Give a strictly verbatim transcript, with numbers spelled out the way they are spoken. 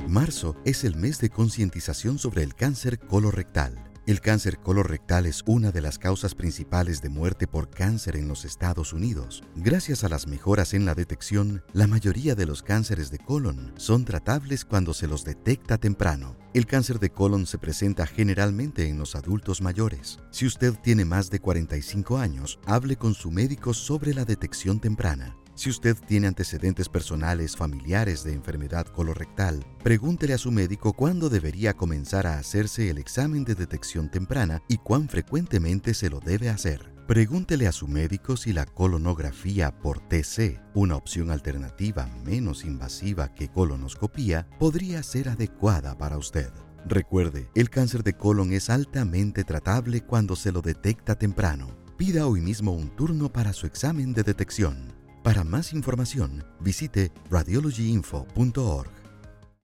Marzo es el mes de concientización sobre el cáncer colorectal. El cáncer colorectal es una de las causas principales de muerte por cáncer en los Estados Unidos. Gracias a las mejoras en la detección, la mayoría de los cánceres de colon son tratables cuando se los detecta temprano. El cáncer de colon se presenta generalmente en los adultos mayores. Si usted tiene más de cuarenta y cinco años, hable con su médico sobre la detección temprana. Si usted tiene antecedentes personales familiares de enfermedad colorectal, pregúntele a su médico cuándo debería comenzar a hacerse el examen de detección temprana y cuán frecuentemente se lo debe hacer. Pregúntele a su médico si la colonografía por T C, una opción alternativa menos invasiva que colonoscopía, podría ser adecuada para usted. Recuerde, el cáncer de colon es altamente tratable cuando se lo detecta temprano. Pida hoy mismo un turno para su examen de detección. Para más información, visite radiology info punto org.